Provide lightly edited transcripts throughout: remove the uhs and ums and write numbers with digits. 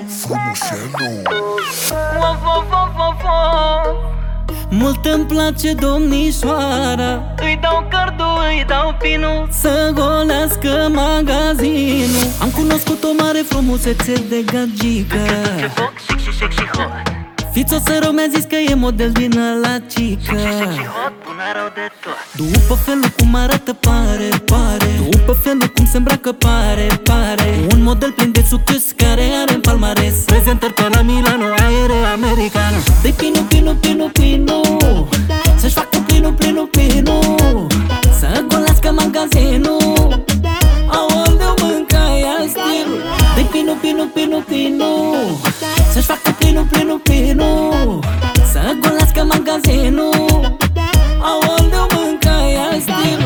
Mult îmi place domnișoara, îi dau cardul, îi dau pinul, să golească magazinul. Am cunoscut o mare frumusețe de gagică, ce foc, sexy hot. Fițo sărău mi-a zis că e model din ăla cică. Sexy hot, bună rău de tot. După felul cum arată pare După felul cum se îmbracă pare Un model plin de succes care are în palmares prezentări pe la Milano, aere americano. Dă-i pinu să-și facă pinu să golească magazinul. Aoleu, mânca ea stilul. Dă-i pinu să-și facă pinu să golească magazinul. Aoleu, mânca ea stilul.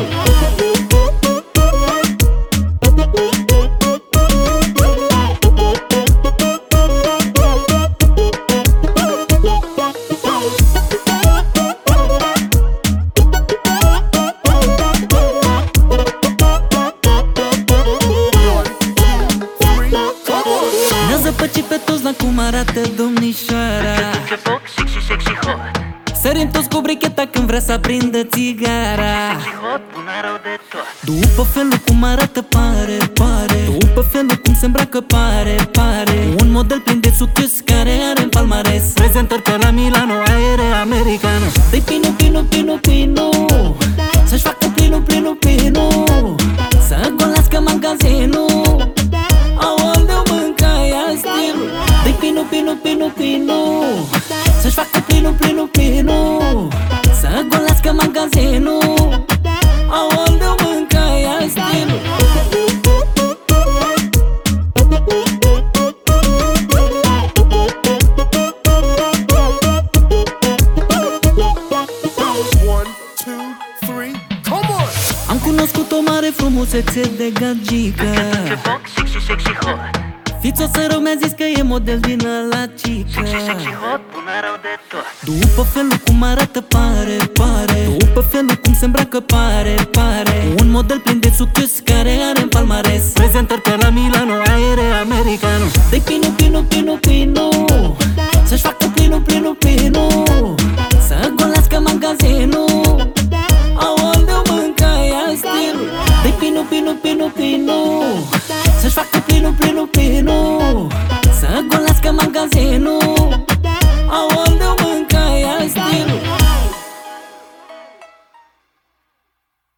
Ne-a zăpăcit pe toți la cum arată domnișoara. Ce foc, sexy hot. Sărim toți cu bricheta când vrea să aprindă țigara. Sexy hot, bună rău de tot. După felul cum arată pare După felul cum se îmbracă pare Un model plin de succes care are în palmares prezentări pe la Milano, aere americano. Dă-i pinu să-și facă pinu să golească magazinul. Aoleu, mânca ea stilul. Dă-i pinu să-și facă pinu să golească magazinul. Aoleu, mânca ea stilul. Am cunoscut o mare frumusețe de gagică, Ce foc, sexy hot. Fițo sărău mi-a zis că e model din ăla cică. Sexy hot, bună rău de tot. După felul cum arată pare După felul cum se îmbracă pare Un model plin de succes care are în palmares prezentări pe la Milano, aere americano. Dă-i pinu să-și facă pinu să golească magazinul.